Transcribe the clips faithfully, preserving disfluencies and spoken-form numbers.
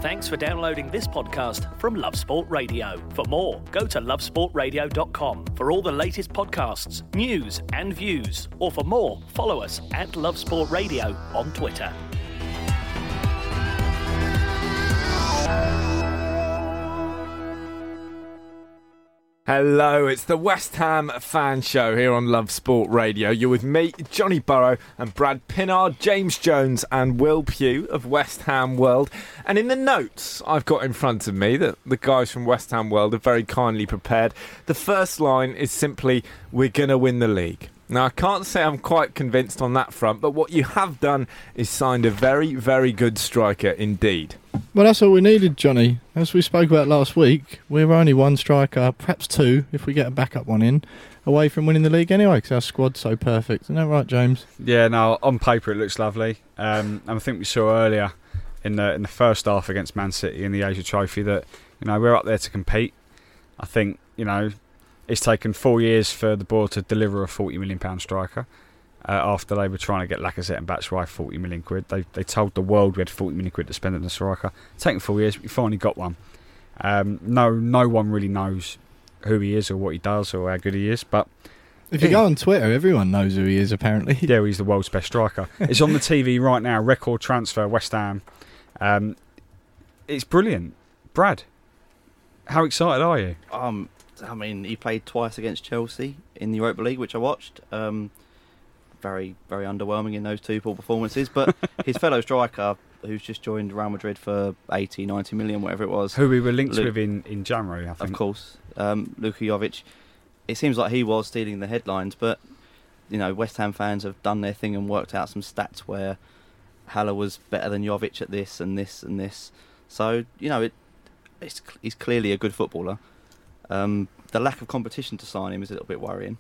Thanks for downloading this podcast from Love Sport Radio. For more, go to love sport radio dot com for all the latest podcasts, news and views. Or for more, follow us at Love Sport Radio on Twitter. Hello, it's the West Ham Fan Show here on Love Sport Radio. You're with me, Johnny Burrow, and Brad Pinnard, James Jones and Will Pugh of West Ham World. And in the notes I've got in front of me that the guys from West Ham World have very kindly prepared, the first line is simply, "We're going to win the league." Now, I can't say I'm quite convinced on that front, but what you have done is signed a very, very good striker indeed. Well, that's all we needed, Johnny. As we spoke about last week, we're only one striker, perhaps two, if we get a backup one in, away from winning the league anyway, because our squad's so perfect. Isn't that right, James? Yeah, no, on paper it looks lovely. Um, and I think we saw earlier in the in the first half against Man City in the Asia Trophy that, you know, we're up there to compete. I think, you know, it's taken four years for the board to deliver a forty million pounds striker. Uh, after they were trying to get Lacazette and Batshuayi forty million quid. They they told the world we had forty million quid to spend on the striker. It's taken four years, but we finally got one. Um, no no one really knows who he is or what he does or how good he is. But if you yeah. go on Twitter, everyone knows who he is, apparently. Yeah, he's the world's best striker. It's on the T V right now, record transfer, West Ham. Um, it's brilliant. Brad, how excited are you? Um, I mean, he played twice against Chelsea in the Europa League, which I watched. Um, very, very underwhelming in those two poor performances. But his fellow striker, who's just joined Real Madrid for eighty, ninety million, whatever it was. Who we were linked Luke, with in, in January, I think. Of course. Um, Luka Jovic. It seems like he was stealing the headlines, but, you know, West Ham fans have done their thing and worked out some stats where Haller was better than Jovic at this and this and this. So, you know, it, it's, he's clearly a good footballer. Um, the lack of competition to sign him is a little bit worrying.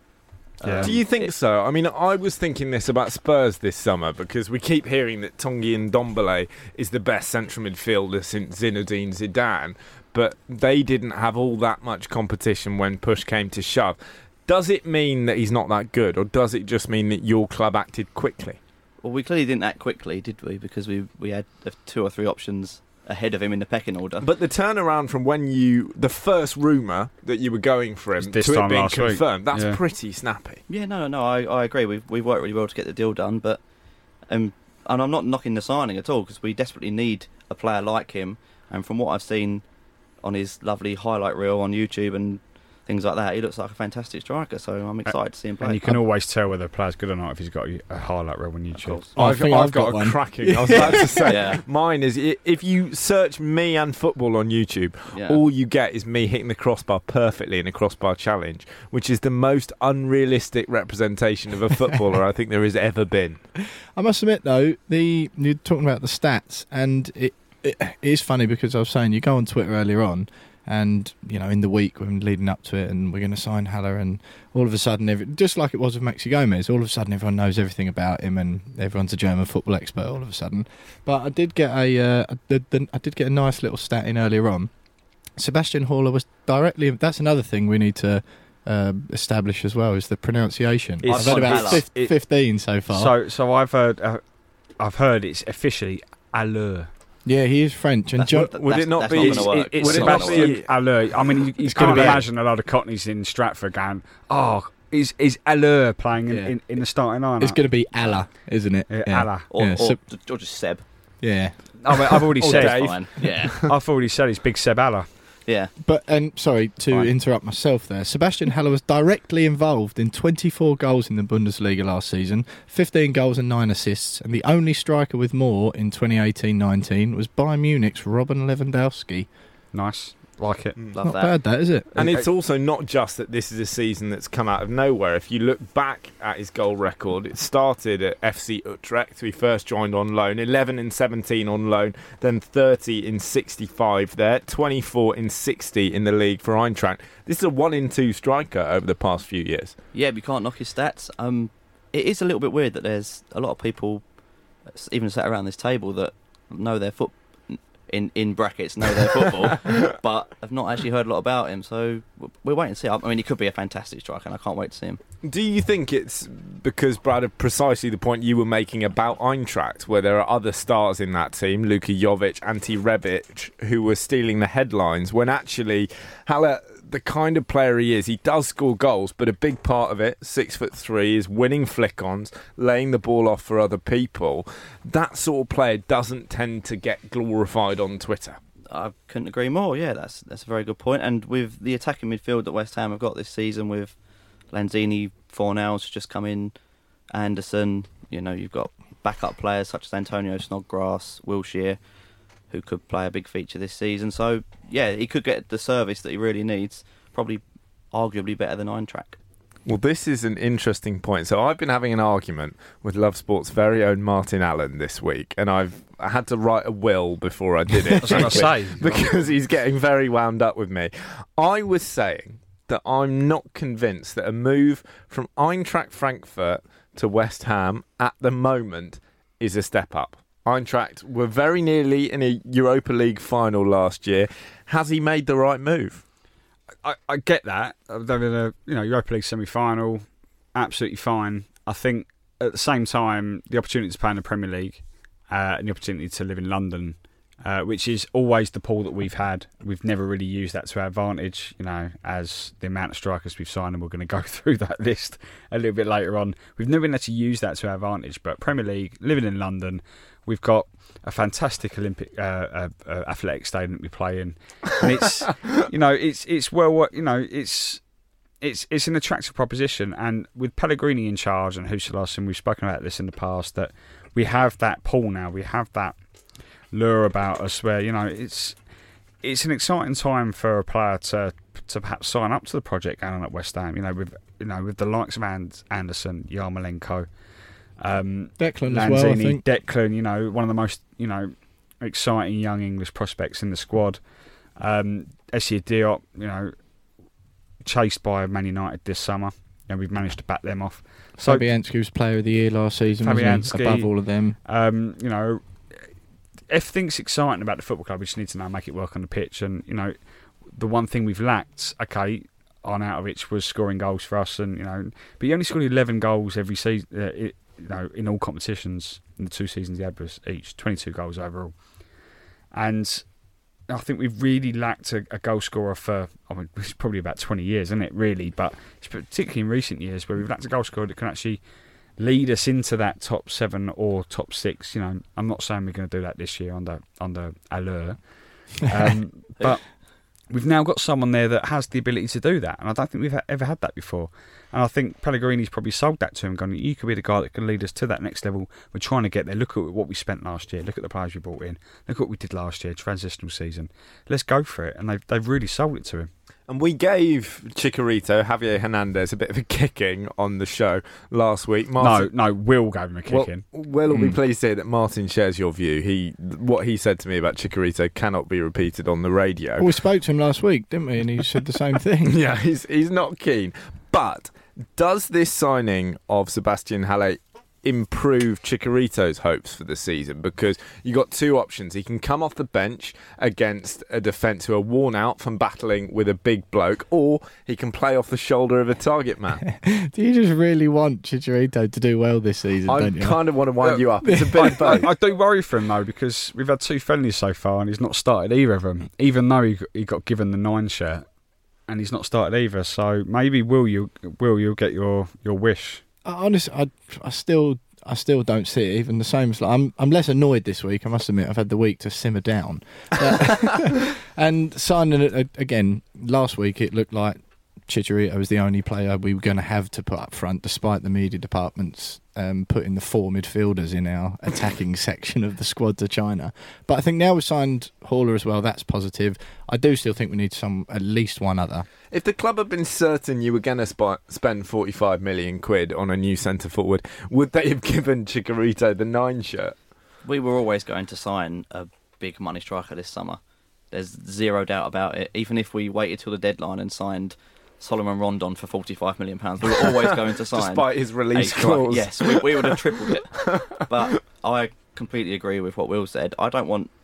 Yeah. Um, Do you think it, so? I mean, I was thinking this about Spurs this summer because we keep hearing that Tanguy Ndombele is the best central midfielder since Zinedine Zidane, but they didn't have all that much competition when push came to shove. Does it mean that he's not that good, or does it just mean that your club acted quickly? Well, we clearly didn't act quickly, did we? Because we we had two or three options ahead of him in the pecking order. But the turnaround from when you, the first rumour that you were going for him to it being confirmed, that's yeah. pretty snappy. Yeah, no, no, no, I, I agree. We've, we've worked really well to get the deal done, but um, and I'm not knocking the signing at all, because we desperately need a player like him, and from what I've seen on his lovely highlight reel on YouTube and things like that, he looks like a fantastic striker, so I'm excited to see him play. And you can always tell whether a player's good or not if he's got a highlight reel on YouTube. I I've, think I've, I've got, got a one. cracking. I was about to say, Yeah. mine is, if you search me and football on YouTube, Yeah. all you get is me hitting the crossbar perfectly in a crossbar challenge, which is the most unrealistic representation of a footballer I think there has ever been. I must admit, though, the you're talking about the stats, and it, it, it is funny because I was saying you go on Twitter earlier on, and, you know, in the week when leading up to it, and we're going to sign Haller, and all of a sudden, every, just like it was with Maxi Gomez, all of a sudden everyone knows everything about him, and everyone's a German football expert all of a sudden. But I did get a, uh, the, the, I did get a nice little stat in earlier on. Sebastian Haller was directly. That's another thing we need to uh, establish as well, is the pronunciation. It's I've had about Haller. fif- fifteen so far. So, so I've heard, uh, I've heard it's officially Allure. Yeah, he is French. And That's John, what- would that's- it not that's be- Not it's- gonna work. It's Would it not Sebastian be- Allure. I mean, you, you It's can gonna be- imagine a lot of Cockneys in Stratford going, "Oh, is is Allure playing in, Yeah. in, in the starting lineup?" it's going to be Allah, isn't it? Yeah, Allah. Or, Yeah, or, so- or just Seb. yeah. I mean, I've already Or said. Dave. Fine. Yeah, I've already said it's Big Seb Haller. yeah. But, and sorry to Fine. interrupt myself there, Sebastian Haller was directly involved in twenty-four goals in the Bundesliga last season, fifteen goals and nine assists, and the only striker with more in twenty eighteen nineteen was Bayern Munich's Robin Lewandowski. Nice, like it. Love Not that. bad, that, is it? And it's also not just that this is a season that's come out of nowhere. If you look back at his goal record, it started at F C Utrecht. He first joined on loan, eleven in seventeen on loan, then thirty in sixty-five there, twenty-four in sixty in the league for Eintracht. This is a one in two striker over the past few years. Yeah, but you can't knock his stats. Um, it is a little bit weird that there's a lot of people, even sat around this table, that know their foot in, in brackets know their football, but I've not actually heard a lot about him. So we're waiting to see. I mean, he could be a fantastic striker, and I can't wait to see him. Do you think it's because, Brad, of precisely the point you were making about Eintracht, where there are other stars in that team, Luka Jovic, Ante Rebic, who were stealing the headlines, when actually Haller, the kind of player he is, he does score goals, but a big part of it, six foot three, is winning flick-ons, laying the ball off for other people. That sort of player doesn't tend to get glorified on Twitter. I couldn't agree more. Yeah, that's that's a very good point. And with the attacking midfield that West Ham have got this season, with Lanzini, Fornals just come in, Anderson, you know, you've got backup players such as Antonio Snodgrass, Wilshere, who could play a big feature this season. So, yeah, he could get the service that he really needs, probably arguably better than Eintracht. Well, this is an interesting point. So I've been having an argument with Love Sport's very own Martin Allen this week, and I've I had to write a will before I did it. I was going to say. Because he's getting very wound up with me. I was saying that I'm not convinced that a move from Eintracht Frankfurt to West Ham at the moment is a step up. Eintracht were very nearly in a Europa League final last year. Has he made the right move? I, I get that. They're in a you know Europa League semi-final, absolutely fine. I think at the same time, the opportunity to play in the Premier League uh, and the opportunity to live in London, uh, which is always the pool that we've had, we've never really used that to our advantage. You know, as the amount of strikers we've signed, and we're going to go through that list a little bit later on. We've never been able to use that to our advantage. But Premier League, living in London, we've got a fantastic Olympic uh, uh, uh, athletic stadium that we play in, and it's you know it's it's well you know it's it's it's an attractive proposition. And with Pellegrini in charge and Huselas, and we've spoken about this in the past, that we have that pull now, we have that lure about us where you know it's it's an exciting time for a player to to perhaps sign up to the project down at West Ham. You know with you know with the likes of And- Anderson, Yarmolenko. Um, Declan Lanzini, as well, I think. Declan, you know, one of the most, you know, exciting young English prospects in the squad. Um, Essia Diop, you know, chased by Man United this summer, and we've managed to back them off. So Fabianski was Player of the Year last season, wasn't he? Above all of them. Um, you know, everything's exciting about the football club. We just need to now make it work on the pitch. And you know, the one thing we've lacked, okay, Arnautovic was scoring goals for us, and you know, but he only scored eleven goals every season. Uh, it, You know, in all competitions, in the two seasons he had was each, twenty-two goals overall. And I think we've really lacked a, a goal scorer for, I mean, it's probably about twenty years, isn't it, really? But it's particularly in recent years where we've lacked a goal scorer that can actually lead us into that top seven or top six. You know, I'm not saying we're going to do that this year under, under Allure. Um, but we've now got someone there that has the ability to do that, and I don't think we've ever had that before. And I think Pellegrini's probably sold that to him, going, you could be the guy that can lead us to that next level. We're trying to get there. Look at what we spent last year. Look at the players we brought in. Look at what we did last year, transitional season. Let's go for it. And they've, they've really sold it to him. And we gave Chicharito, Javier Hernandez, a bit of a kicking on the show last week. Martin, no, no, Will gave him a kicking. Well, Will will mm. be pleased to hear that Martin shares your view. He, what he said to me about Chicharito cannot be repeated on the radio. Well, we spoke to him last week, didn't we? And he said the same thing. Yeah, he's he's not keen. But does this signing of Sebastian Haller improve Chicharito's hopes for the season? Because you got two options. He can come off the bench against a defence who are worn out from battling with a big bloke, or he can play off the shoulder of a target man. Do you just really want Chicharito to do well this season, I don't you? kind of want to wind you up. It's a bit of both. I, I do worry for him, though, because we've had two friendlies so far and he's not started either of them, even though he, he got given the nine shirt. And he's not started either, so maybe will you will you'll get your, your wish. Honestly, I I still I still don't see it. Even the same as like, I'm I'm less annoyed this week. I must admit, I've had the week to simmer down. But, and signing it again last week, it looked like Chicharito was the only player we were going to have to put up front, despite the media department's um, putting the four midfielders in our attacking section of the squad to China. But I think now we've signed Haller as well. That's positive. I do still think we need some, at least one other. If the club had been certain you were going to sp- spend forty-five million quid on a new centre forward, would they have given Chicharito the nine shirt? We were always going to sign a big money striker this summer. There's zero doubt about it. Even if we waited till the deadline and signed Solomon Rondon for forty-five million pounds, we were always going to sign. Despite his release a, clause. Yes, we, we would have tripled it. But I completely agree with what Will said. I don't want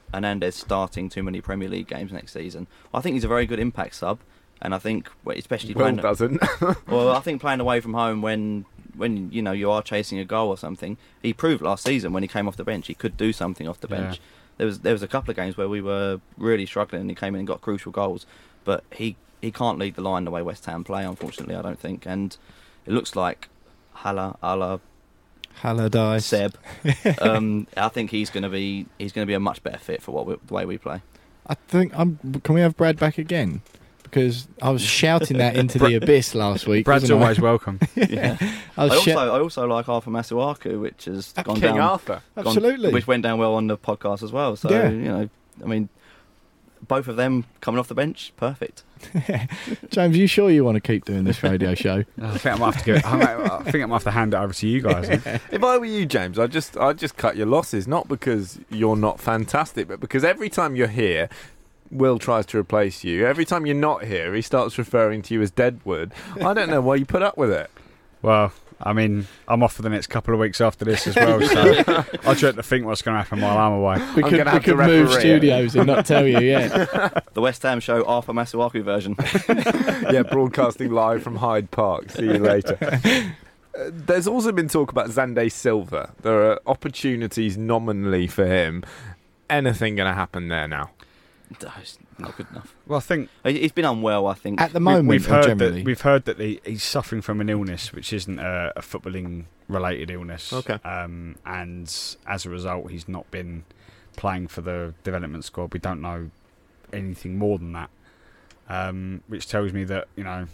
Hernandez starting too many Premier League games next season. I think he's a very good impact sub, and I think well, especially Will playing, doesn't. well, I think playing away from home when when you know you are chasing a goal or something. He proved last season when he came off the bench he could do something off the bench. Yeah. There was there was a couple of games where we were really struggling and he came in and got crucial goals, but he he can't lead the line the way West Ham play, unfortunately. I don't think, and it looks like Haller, Haller, Allardyce. Seb. um, I think he's going to be he's going to be a much better fit for what we, the way we play. I think I'm. Can we have Brad back again? Because I was shouting that into the abyss last week. Brad's wasn't I? always welcome. Yeah, I I was also shou- I also like Arthur Masuaku, which has gone King down. Arthur. gone- Absolutely. which went down well on the podcast as well. So Yeah. you know, I mean, both of them coming off the bench, perfect. James, you sure you want to keep doing this radio show? I think I might have to give. I, might, I think I might have to hand it over to you guys. Then. If I were you, James, I'd just I'd just cut your losses, not because you're not fantastic, but because every time you're here, Will tries to replace you. Every time you're not here, he starts referring to you as Deadwood. I don't know why you put up with it. Well, I mean, I'm off for the next couple of weeks after this as well, so I dread to think what's going to happen while I'm away. We I'm could, gonna we have to could move referee it. studios and not tell you, yeah. The West Ham show Arthur Masuaku version. Yeah, broadcasting live from Hyde Park. See you later. Uh, There's also been talk about Xande Silva. There are opportunities nominally for him. Anything going to happen there now? No, it's not good enough. Well, I think He- He's been unwell, I think. At the we, moment, we've or heard generally. that we've heard that he, he's suffering from an illness, which isn't a, a footballing related illness. Okay. Um, and as a result, he's not been playing for the development squad. We don't know anything more than that, um, which tells me that you know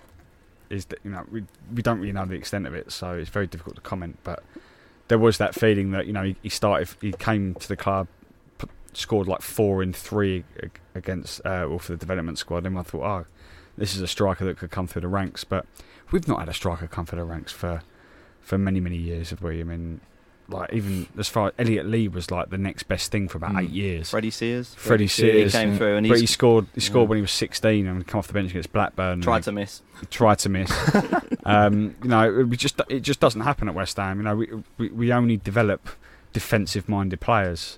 is that you know we we don't really know the extent of it, so it's very difficult to comment. But there was that feeling that you know he, he started, he came to the club, p- scored like four in three ag- against uh, or for the development squad, and I thought, oh, this is a striker that could come through the ranks. But we've not had a striker come through the ranks for for many many years, have we? I mean, like even as far as Elliot Lee was like the next best thing for about Mm. eight years. Freddie Sears. Freddie He Sears, came yeah. through and But he he's scored. He scored yeah. when he was sixteen and come off the bench against Blackburn. tried and to miss. tried to miss. um, you know, we just it just doesn't happen at West Ham. You know, we we, we only develop defensive-minded players.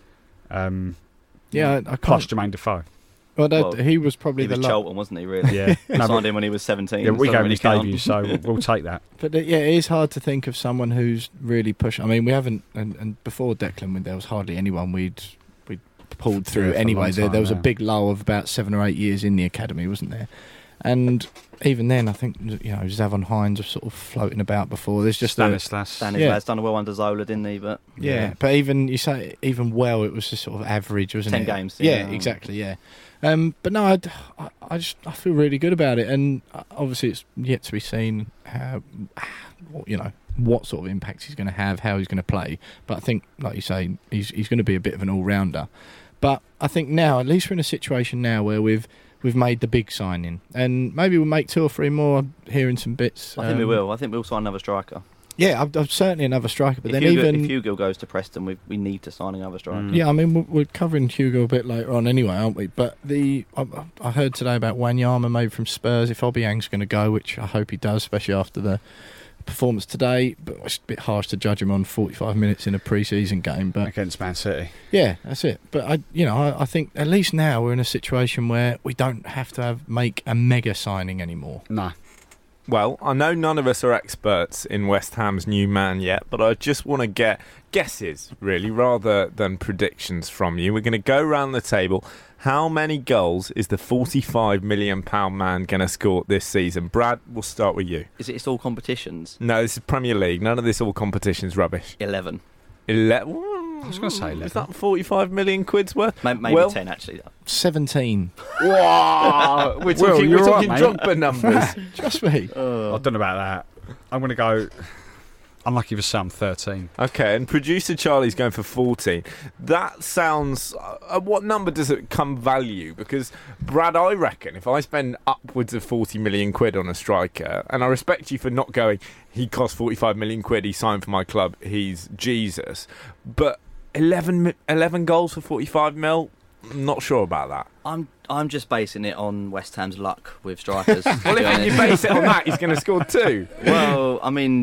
Um, Yeah, I, I plus can't. Jermaine Defoe. Well, that, Well, he was probably He the was la- Charlton, wasn't he? Really? Yeah, We no, signed but, him when he was seventeen. yeah, we doesn't gave him really his count. debut, so we'll, we'll take that. But uh, yeah, it is hard to think of someone who's really pushed. I mean, we haven't, and, and before Declan, there was hardly anyone we'd we'd pulled through Yeah, for a anyway. long There, time, there was yeah. a big lull of about seven or eight years in the academy, wasn't there? And even then, I think you know Zavon Hines was sort of floating about before. There's just a, Stanislas. Stanislas Yeah. has done well under Zola, didn't he? But yeah, Yeah. but even you say even well, it was just sort of average, wasn't ten it? games. Yeah, exactly. Yeah, um, but no, I'd, I, I just I feel really good about it, and uh, obviously it's yet to be seen how what, you know what sort of impact he's going to have, how he's going to play. But I think, like you say, he's he's going to be a bit of an all rounder. But I think now, at least we're in a situation now where we've we've made the big signing, and maybe we'll make two or three more. I'm hearing some bits. I think we um, will. I think we'll sign another striker. Yeah, I'm, I'm certainly another striker. But if, then Hugo, even if Hugo goes to Preston, we we need to sign another striker. Mm. yeah, I mean, we're, we're covering Hugo a bit later on anyway, aren't we? But the I, I heard today about Wanyama maybe from Spurs. If Obiang's going to go, which I hope he does, especially after the performance today. But it's a bit harsh to judge him on forty-five minutes in a pre-season game. But Against Man City. yeah, that's it. But I, you know, I, I think at least now we're in a situation where we don't have to have make a mega signing anymore. No. Well, I know none of us are experts in West Ham's new man yet, but I just want to get guesses, really, rather than predictions from you. We're going to go round the table. How many goals is the forty-five million pound man going to score this season? Brad, we'll start with you. Is it? It's all competitions. No, this is Premier League. None of this all competitions rubbish. Eleven, Eleven. I was gonna say Is eleven. that forty-five million quid's worth? Maybe, maybe Well- ten actually. Seventeen. Wow, we're Will, talking, you're we're right, talking mate. Drogba numbers. Trust me. Uh, I don't know about that. I'm going to go. Unlucky for some, thirteen. Okay, and producer Charlie's going for fourteen. That sounds... Uh, what number does it come value? Because, Brad, I reckon if I spend upwards of forty million quid on a striker, and I respect you for not going, he cost forty-five million quid, he signed for my club, he's Jesus. But eleven, mi- eleven goals for forty-five mil? I'm not sure about that. I'm I'm just basing it on West Ham's luck with strikers. to Well, be if you honest. base it on that, he's going to score two. Well, I mean,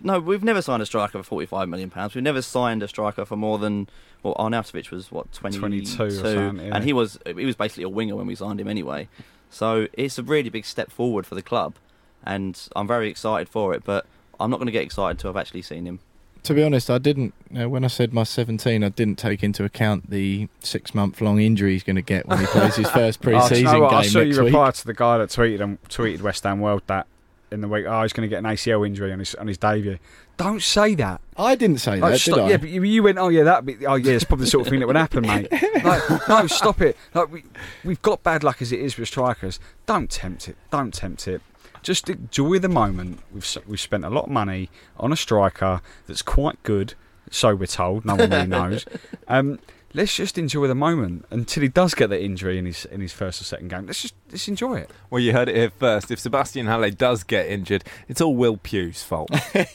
no, we've never signed a striker for forty-five million pounds. We've never signed a striker for more than. Well, Arnautovic was what twenty-two, twenty-two or something, yeah. And he was he was basically a winger when we signed him anyway. So it's a really big step forward for the club, and I'm very excited for it. But I'm not going to get excited until I've actually seen him. To be honest, I didn't. You know, when I said my seventeen, I didn't take into account the six-month-long injury he's going to get when he plays his first pre-season oh, you know game I saw next you week. reply to the guy that tweeted and tweeted West Ham World that in the week. Oh, he's going to get an A C L injury on his on his debut. Don't say that. I didn't say like, that, stop, did I? Yeah, but you, you went, oh yeah, that. Be, oh yeah, it's probably the sort of thing that would happen, mate. Like, no, stop it. Like we we've got bad luck as it is with strikers. Don't tempt it. Don't tempt it. Just enjoy the moment. We've we've spent a lot of money on a striker that's quite good. So we're told. No one really knows. Um, let's just enjoy the moment until he does get the injury in his in his first or second game. Let's just let's enjoy it. Well, you heard it here first. If Sebastian Haller does get injured, it's all Will Pugh's fault.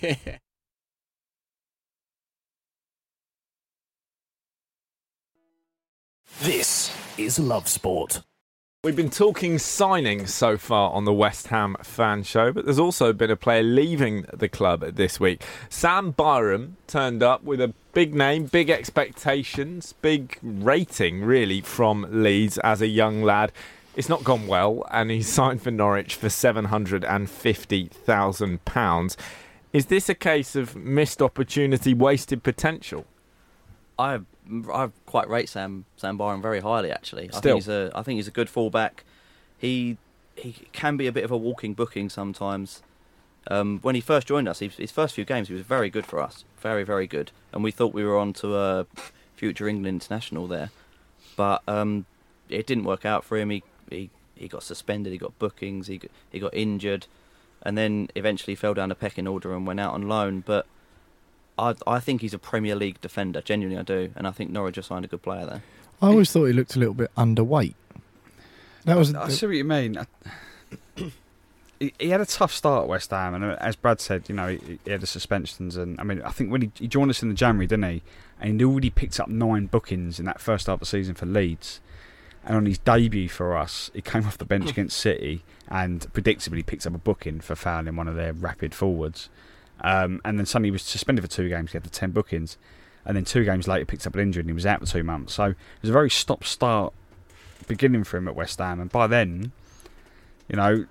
This is Love Sport. We've been talking signings so far on the West Ham Fan Show, but there's also been a player leaving the club this week. Sam Byram turned up with a big name, big expectations, big rating, really, from Leeds as a young lad. It's not gone well, and he's signed for Norwich for seven hundred fifty thousand pounds. Is this a case of missed opportunity, wasted potential? I I quite rate Sam Sam Byram very highly, actually. I Still. think he's a I think he's a good fullback. He he can be a bit of a walking booking sometimes. Um, when he first joined us, he, his first few games, he was very good for us, very very good, and we thought we were on to a future England international there, but um, it didn't work out for him. He he he got suspended, he got bookings, he got, he got injured, and then eventually fell down the pecking order and went out on loan, but. I, I think he's a Premier League defender, genuinely I do, and I think Norwich have signed a good player there. I always thought he looked a little bit underweight. That was. I see what you mean. he, he had a tough start at West Ham, and as Brad said, you know, he, he had the suspensions, and I mean, I think when he, he joined us in the January, didn't he? And he'd already picked up nine bookings in that first half of the season for Leeds. And on his debut for us, he came off the bench against City, and predictably picked up a booking for fouling one of their rapid forwards. Um, and then suddenly he was suspended for two games. He had the ten bookings, and then two games later picked up an injury and he was out for two months. So it was a very stop-start beginning for him at West Ham. And by then, you know,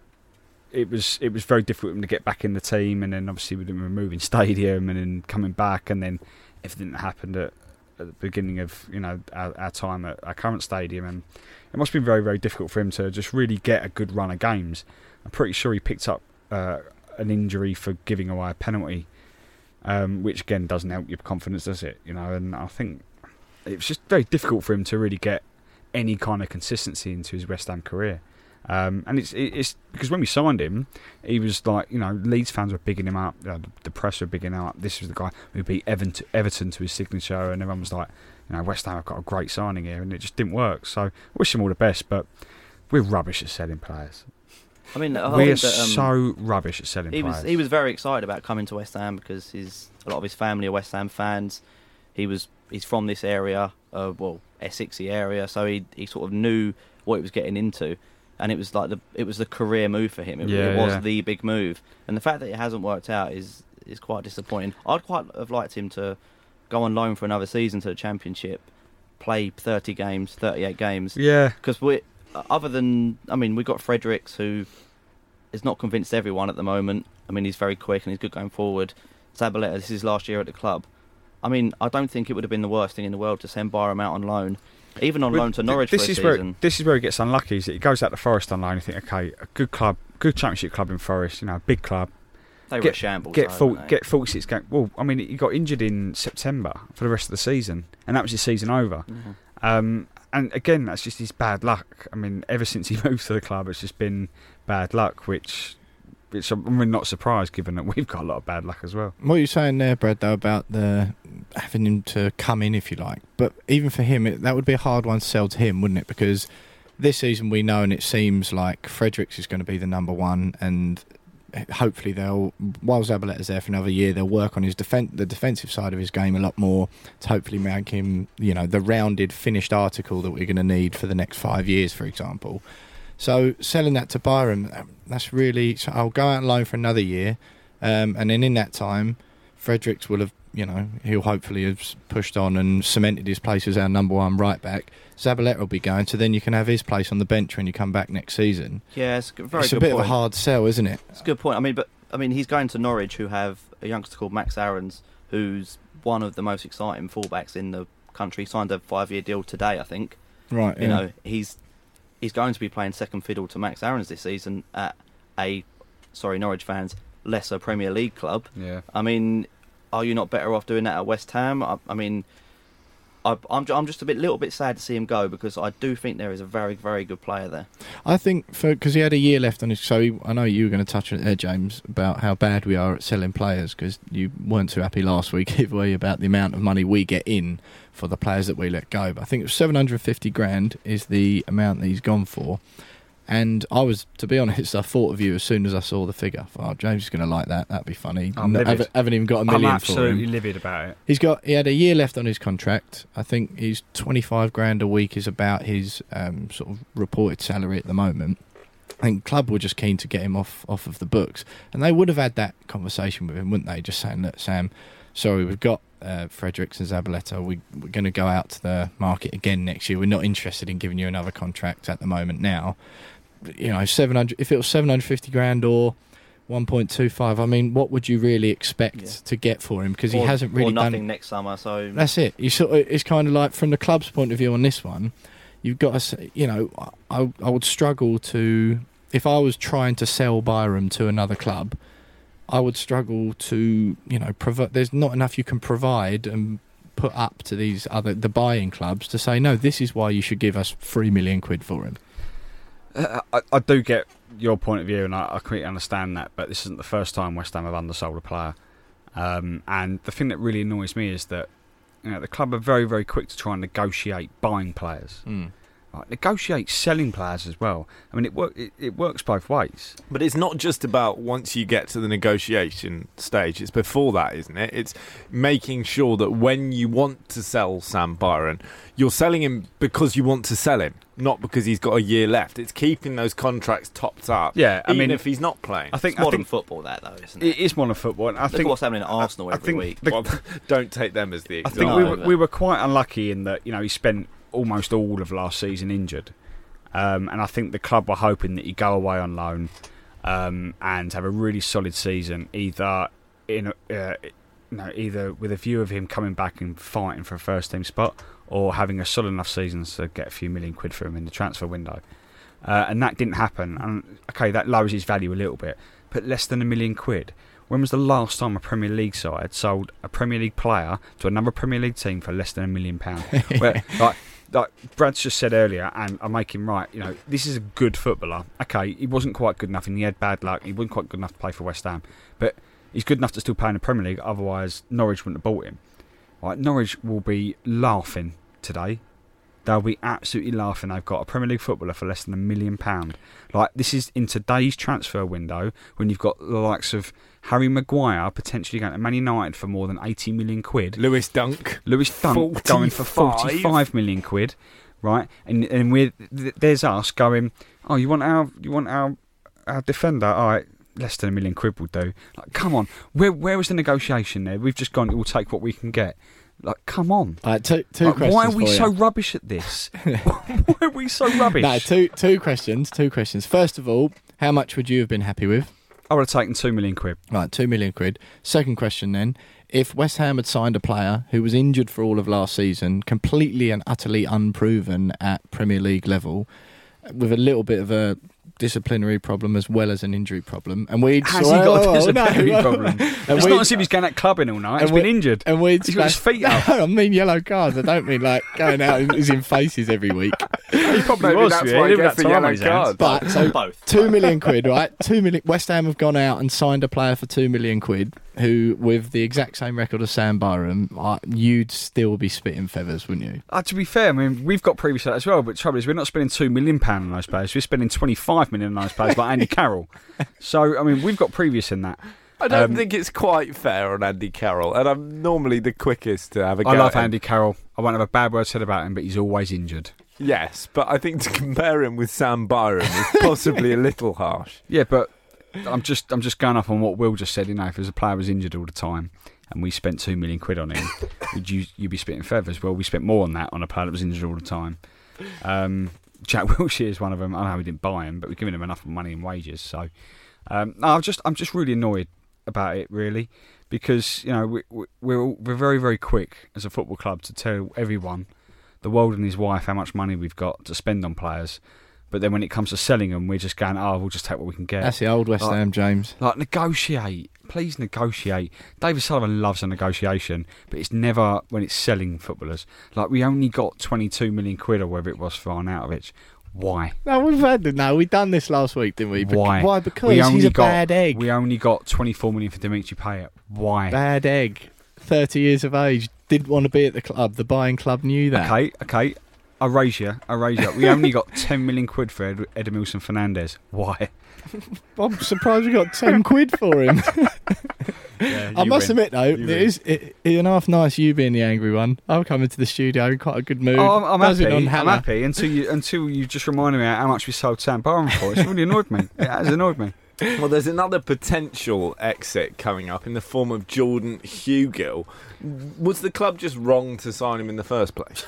it was it was very difficult for him to get back in the team. And then obviously with him removing Stadium and then coming back, and then everything that happened at, at the beginning of you know our, our time at our current stadium, and it must have been very very difficult for him to just really get a good run of games. I'm pretty sure he picked up. Uh, an injury for giving away a penalty, um, which again doesn't help your confidence, does it? You know, and I think it was just very difficult for him to really get any kind of consistency into his West Ham career. Um, and it's it's because when we signed him, he was like, you know, Leeds fans were bigging him up, you know, the, the press were bigging him up. This was the guy who beat Everton to, Everton to his signature, and everyone was like, you know, West Ham have got a great signing here, and it just didn't work. So I wish him all the best, but we're rubbish at selling players. I mean, I we're think that, um, so rubbish at selling he players. was he was very excited about coming to West Ham because his a lot of his family are West Ham fans. He was he's from this area, uh, well Essexy area, so he he sort of knew what he was getting into, and it was like the it was the career move for him. It, yeah, it was yeah. the big move, and the fact that it hasn't worked out is is quite disappointing. I'd quite have liked him to go on loan for another season to the Championship, play thirty games, thirty-eight games. Yeah, because we other than I mean we got Fredericks who. Is not convinced everyone at the moment. I mean, he's very quick and he's good going forward. Zabaleta, this is his last year at the club. I mean, I don't think it would have been the worst thing in the world to send Byram out on loan, even on but loan to Norwich this for a is season. Where, this is where he gets unlucky. Is that he goes out to Forest on loan. You think, okay, a good club, good Championship club in Forest, you know, a big club. They were get, a shambles. Get though, full, weren't they? get forty-six games. Well, I mean, he got injured in September for the rest of the season, and that was his season over. Mm-hmm. Um, and again, that's just his bad luck. I mean, ever since he moved to the club, it's just been bad luck, which. Which I'm really not surprised, given that we've got a lot of bad luck as well. What you're saying there, Brad, though, about the having him to come in, if you like. But even for him, it, that would be a hard one to sell to him, wouldn't it? Because this season we know, and it seems like Fredericks is going to be the number one, and hopefully they'll, while Zabaleta's there for another year, they'll work on his defen- the defensive side of his game a lot more to hopefully make him, you know, the rounded, finished article that we're going to need for the next five years, for example. So selling that to Byram, that's really... So I'll go out on loan for another year, um, and then in that time, Fredericks will have, you know, he'll hopefully have pushed on and cemented his place as our number one right back. Zabaleta will be going, so then you can have his place on the bench when you come back next season. Yeah, it's a very it's good a bit point. of a hard sell, isn't it? It's a good point. I mean, but I mean, he's going to Norwich, who have a youngster called Max Aarons, who's one of the most exciting fullbacks in the country. Signed a five-year deal today, I think. Right. You yeah. know, he's he's going to be playing second fiddle to Max Aarons this season at a, sorry, Norwich fans, lesser Premier League club. Yeah. I mean, are you not better off doing that at West Ham? I, I mean, I, I'm I'm just a bit little bit sad to see him go, because I do think there is a very very good player there. I think for because he had a year left on his. So he, I know you were going to touch on it there, James, about how bad we are at selling players, because you weren't too happy last week, either way, about the amount of money we get in for the players that we let go. But I think it was seven hundred fifty grand is the amount that he's gone for. And I was, to be honest, I thought of you as soon as I saw the figure. I thought, oh, James is going to like that. That'd be funny. I'm No, livid. haven't, haven't even got a I'm million for absolutely him. livid about it. He's got. He had a year left on his contract. I think he's twenty-five grand a week is about his um, sort of reported salary at the moment. I think club were just keen to get him off off of the books, and they would have had that conversation with him, wouldn't they? Just saying, look, Sam, sorry, we've got uh, Fredericks and Zabaleta. We, we're going to go out to the market again next year. We're not interested in giving you another contract at the moment now. You know, seven hundred. If it was seven hundred fifty grand or one point two five, I mean, what would you really expect Yeah. to get for him? Because he Or- hasn't really or nothing done. next summer. So That's it. You sort of, it's kind of like, from the club's point of view on this one, you've got to say, you know, I I would struggle to, if I was trying to sell Byram to another club, I would struggle to, you know, provide. There's not enough you can provide and put up to these other the buying clubs to say, no, this is why you should give us three million quid for him. Uh, I, I do get your point of view, and I, I completely understand that, but this isn't the first time West Ham have undersold a player. Um, and the thing that really annoys me is that, you know, the club are very, very quick to try and negotiate buying players. Mm. Right, negotiate selling players as well. I mean, it, work, it, it works both ways. But it's not just about once you get to the negotiation stage, it's before that, isn't it? It's making sure that when you want to sell Sam Byron, you're selling him because you want to sell him, not because he's got a year left. It's keeping those contracts topped up, Yeah, I even mean, if he's not playing. I think, it's I modern think football, that though, isn't it it? is modern football. And I Look think at what's happening at Arsenal I every think week. the- Well, don't take them as the I example. think we No, were, but- we were quite unlucky in that, you know, he spent almost all of last season injured. Um, and I think the club were hoping that he'd go away on loan um, and have a really solid season, either in a, uh, you know, either with a view of him coming back and fighting for a first team spot, or having a solid enough season to get a few million quid for him in the transfer window. Uh, and that didn't happen. And okay, that lowers his value a little bit, but less than a million quid. When was the last time a Premier League side sold a Premier League player to another Premier League team for less than a million pounds? Where, like, like Brad's just said earlier, and I make him right, you know, this is a good footballer. Okay, he wasn't quite good enough and he had bad luck. He wasn't quite good enough to play for West Ham, but he's good enough to still play in the Premier League, otherwise Norwich wouldn't have bought him. Right, Norwich will be laughing today. They'll be absolutely laughing. They've got a Premier League footballer for less than a million pounds. Like, this is in today's transfer window, when you've got the likes of Harry Maguire potentially going to Man United for more than eighty million quid. Lewis Dunk. Lewis Dunk going for forty-five million quid, right? And and we're th- there's us going, oh, you want our you want our our defender? All right, less than a million quid will do. Like, come on, where where was the negotiation there? We've just gone, we'll take what we can get. Like, come on. All right, two, two Like, questions why are we for so you. rubbish at this? Why are we so rubbish? No, two two questions. Two questions. First of all, how much would you have been happy with? I would have taken two million quid. Right, two million quid. Second question then. If West Ham had signed a player who was injured for all of last season, completely and utterly unproven at Premier League level, with a little bit of a disciplinary problem as well as an injury problem, and we'd Has he got a Oh, disciplinary no. problem? And It's we'd- not as if he's going out clubbing all night. He's and been we- injured. and we'd He's got his smash- feet up. No, I mean yellow cards. I don't mean like going out and using faces every week. He probably Maybe was. that's yeah. why He he didn't gets have the time on yellow his hands. card. But so Both. two million quid, right? Two million. West Ham have gone out and signed a player for two million quid, who, with the exact same record as Sam Byram, uh, you'd still be spitting feathers, wouldn't you? Uh, to be fair, I mean, we've got previous to that as well, but the trouble is we're not spending two million pounds on those players. We're spending twenty-five million on those players like Andy Carroll. So, I mean, we've got previous in that. I don't Um, think it's quite fair on Andy Carroll, and I'm normally the quickest to have a go I love at him. Andy Carroll. I won't have a bad word said about him, but he's always injured. Yes, but I think to compare him with Sam Byram is possibly a little harsh. Yeah, but I'm just I'm just going up on what Will just said. You know, if as a player was injured all the time, and we spent two million quid on him, would you you'd be spitting feathers? Well, we spent more on that on a player that was injured all the time. Um, Jack Wilshere is one of them. I know we didn't buy him, but we've given him enough money in wages. So um, no, I'm just I'm just really annoyed about it, really, because you know we, we, we're all, we're very very quick as a football club to tell everyone, the world and his wife, how much money we've got to spend on players. But then when it comes to selling them, we're just going, oh, we'll just take what we can get. That's the old West like, Ham, James. Like, negotiate. Please negotiate. David Sullivan loves a negotiation, but it's never when it's selling footballers. Like, we only got twenty-two million quid or whatever it was for Arnautovic. Why? No, we've had it now. We done this last week, didn't we? Why? Why? Because we only he's a got, bad egg. We only got twenty-four million for Dimitri Payet. Why? Bad egg. thirty years of age. Didn't want to be at the club. The buying club knew that. Okay, okay. I raise you. I raise you. We only got ten million quid for Ed, Edmilson Fernandez. Why? I'm surprised we got ten quid for him. Yeah, I must win. admit, though, You it win. is it, it's half nice you being the angry one. I'm coming to the studio in quite a good mood. Oh, I'm, I'm Buzzing happy. on I'm Hannah. happy until you until you just reminded me how much we sold Sam Barham for. It's really annoyed me. It has annoyed me. Well, there's another potential exit coming up in the form of Jordan Hugill. Was the club just wrong to sign him in the first place?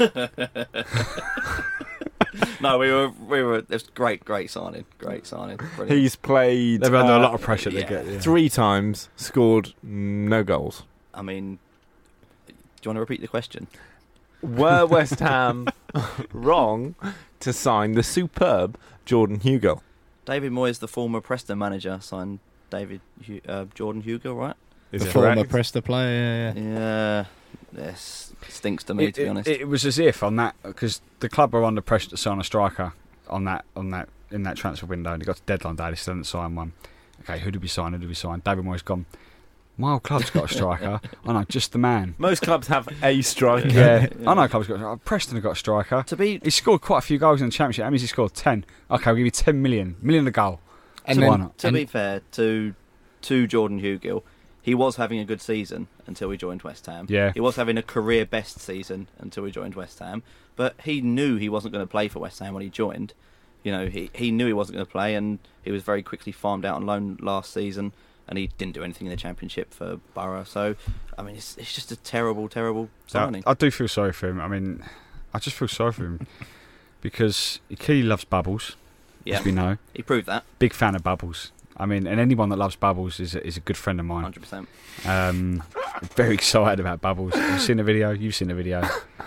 No, we were we were. It was great, great signing, great signing. Brilliant. He's played They're under uh, a lot of pressure to yeah. get. Yeah. three times, scored no goals. I mean, do you want to repeat the question? Were West Ham wrong to sign the superb Jordan Hugill? David Moyes, the former Preston manager, signed David Hu- uh, Jordan Hugill, right? Is The it former correct? Preston player, yeah, yeah. Yeah, this stinks to me, It, to be it- honest. it was as if on that because the club were under pressure to sign a striker on that on that in that transfer window, and they got to deadline day. They still didn't sign one. Okay, who did we sign? Who did we sign? David Moyes gone. My old club's got a striker. I know, just the man. Most clubs have a striker. Yeah, I know club's got. A, Preston have got a striker. to be He scored quite a few goals in the Championship. That means he scored ten. Okay, we'll give you ten million. Million a goal. And So then- why not? to and- be fair to to Jordan Hugill, he was having a good season until he joined West Ham. Yeah. He was having a career best season until he joined West Ham, but he knew he wasn't going to play for West Ham when he joined. You know, he he knew he wasn't going to play, and he was very quickly farmed out on loan last season, and he didn't do anything in the Championship for Borough. So, I mean, it's it's just a terrible, terrible signing. I, I do feel sorry for him. I mean, I just feel sorry for him because he clearly loves Bubbles, Yeah, as we know. he proved that, Big fan of Bubbles. I mean, and anyone that loves Bubbles is a, is a good friend of mine. one hundred percent. Um, very excited about Bubbles. You've seen the video. You've seen the video.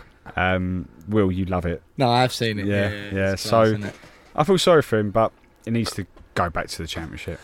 Um, Will, you love it. No, I've seen it. Yeah, Yeah, yeah. yeah, it's so- class, isn't it? I feel sorry for him, but he needs to go back to the Championship.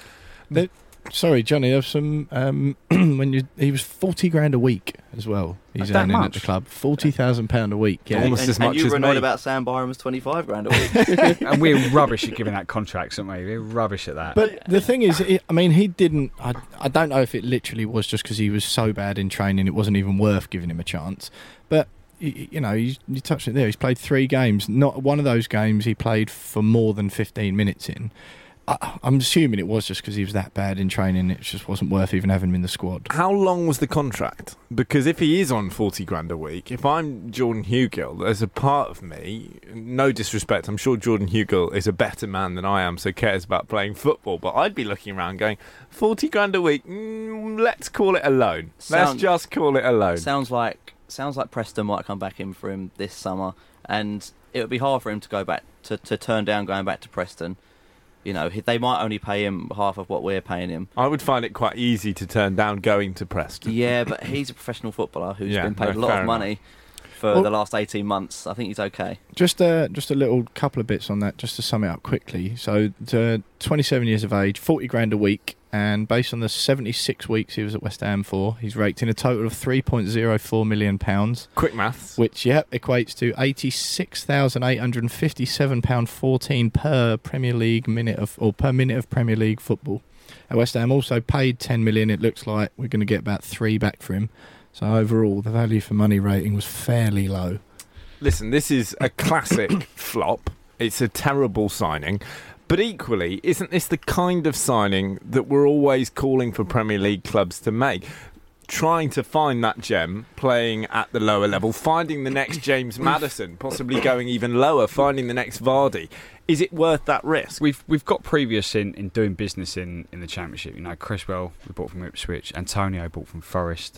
Sorry, Johnny. There's some um, when you he was forty grand a week as well. He's That earning at much? the club, forty thousand pound a week. Yeah, Almost and, as and much you as were annoyed me. about Sam Byram's twenty-five grand a week. And we're rubbish at giving out contracts, aren't we? We're rubbish at that. But the thing is, it, I mean, he didn't. I, I don't know if it literally was just because he was so bad in training, it wasn't even worth giving him a chance. But y- you know, you, you touched it there. He's played three games. Not one of those games he played for more than fifteen minutes in. I, I'm assuming it was just because he was that bad in training. It just wasn't worth even having him in the squad. How long was the contract? Because if he is on forty grand a week, if I'm Jordan Hugill, there's a part of me, no disrespect, I'm sure Jordan Hugill is a better man than I am, so cares about playing football, but I'd be looking around going, forty grand a week, mm, let's call it a loan. Sound- let's just call it a loan. Sounds like sounds like Preston might come back in for him this summer, and it would be hard for him to go back to, to turn down going back to Preston. You know, he- they might only pay him half of what we're paying him. I would find it quite easy to turn down going to Preston. Yeah, but he's a professional footballer who's Yeah, been paid no, a lot fair of money for Well- the last eighteen months. I think he's okay. Just a just a little couple of bits on that, just to sum it up quickly. So, to twenty-seven years of age, forty grand a week, and based on the seventy-six weeks he was at West Ham for, he's raked in a total of three point zero four million pounds, Quick maths. which yep equates to eighty-six thousand eight hundred and fifty-seven pound fourteen per Premier League minute of or per minute of Premier League football. At West Ham also paid ten million. It looks like we're going to get about three back for him. So overall, the value for money rating was fairly low. Listen, this is a classic flop. It's a terrible signing. But equally, isn't this the kind of signing that we're always calling for Premier League clubs to make? Trying to find that gem, playing at the lower level, finding the next James Maddison, possibly going even lower, finding the next Vardy. Is it worth that risk? We've we've got previous in, in doing business in, in the Championship. You know, Criswell we bought from Ipswich, Antonio bought from Forest,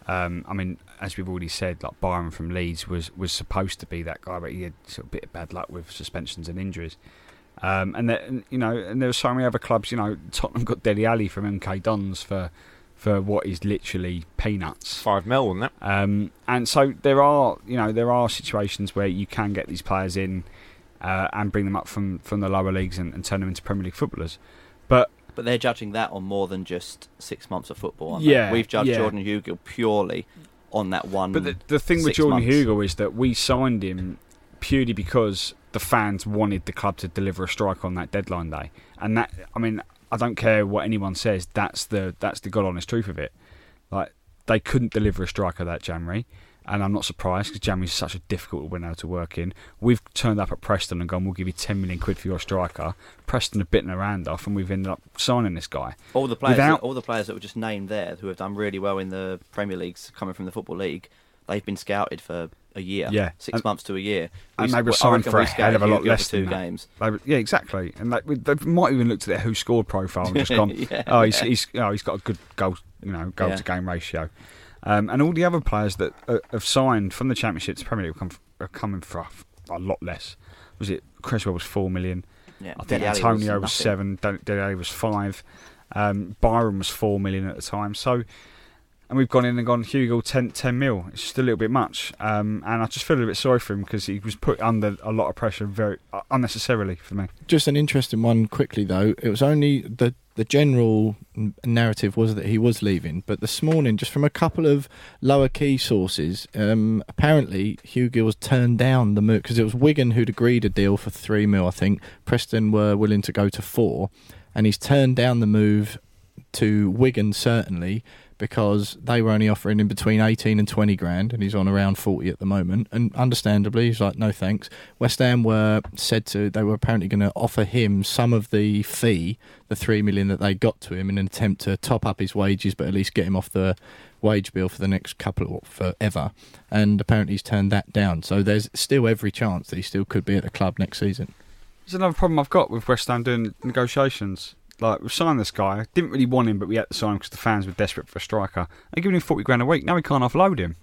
Um, I mean, as we've already said, like Byron from Leeds was, was supposed to be that guy, but he had sort of a bit of bad luck with suspensions and injuries. Um, and there, you know, and there were so many other clubs. You know, Tottenham got Dele Alli from M K Dons for for what is literally peanuts. Five mil, wasn't it? Um, and so there are, you know, there are situations where you can get these players in uh, and bring them up from, from the lower leagues and, and turn them into Premier League footballers. But But they're judging that on more than just six months of football. Aren't Yeah, they? We've judged yeah. Jordan Hugill purely on that one. But the, the thing with six Jordan months. Hugill is that we signed him purely because the fans wanted the club to deliver a strike on that deadline day, and that, I mean, I don't care what anyone says. That's the that's the god honest truth of it. Like, they couldn't deliver a striker that January, and I'm not surprised because January is such a difficult window to work in. We've turned up at Preston and gone, we'll give you ten million quid for your striker. Preston have bitten their hand off, and we've ended up signing this guy. all the players, without- that, all the players that were just named there, who have done really well in the Premier Leagues, coming from the Football League, they've been scouted for a year, Yeah. six And- months to a year. and We- they were I signed reckon for we a hell of a scouted lot Hugill less for two than that. games. They, yeah, exactly. And like, they might even looked at their Who Scored profile and just gone, Yeah. oh, he's, he's oh, he's got a good goal, you know, goal Yeah. to game ratio. Um, and all the other players that uh, have signed from the Championship to Premier League come, are coming for a lot less. Was it Creswell was four million? Yeah. I think Dele Alli Antonio was, nothing. seven. Dele Alli was five. Um, Byron was four million at the time. So, and we've gone in and gone Hugill ten, ten mil. It's just a little bit much. Um, and I just feel a bit sorry for him because he was put under a lot of pressure very uh, unnecessarily for me. Just an interesting one quickly though. It was only the the general n- narrative was that he was leaving, but this morning, just from a couple of lower key sources, um, apparently Hugill was turned down the move because it was Wigan who'd agreed a deal for three mil. I think Preston were willing to go to four, and he's turned down the move to Wigan certainly, because they were only offering him between eighteen and twenty grand, and he's on around forty at the moment. And understandably, he's like, no thanks. West Ham were said to, they were apparently going to offer him some of the fee, the three million that they got to him, in an attempt to top up his wages, but at least get him off the wage bill for the next couple of forever. And apparently he's turned that down. So there's still every chance that he still could be at the club next season. There's another problem I've got with West Ham doing negotiations. Like, we've signed this guy, didn't really want him, but we had to sign him because the fans were desperate for a striker. They're giving him forty grand a week. Now we can't offload him.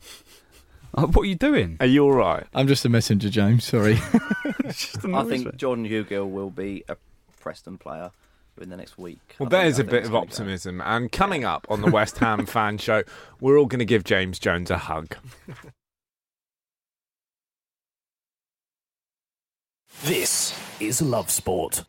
Like, what are you doing? Are you all right? I'm just a messenger, James. Sorry. It's just I annoys think me. Jordan Hugill will be a Preston player in the next week. Well, I think- there's I a think bit it's of gonna go. optimism. And coming up on the West Ham Fan Show, we're all going to give James Jones a hug. This is Love Sport.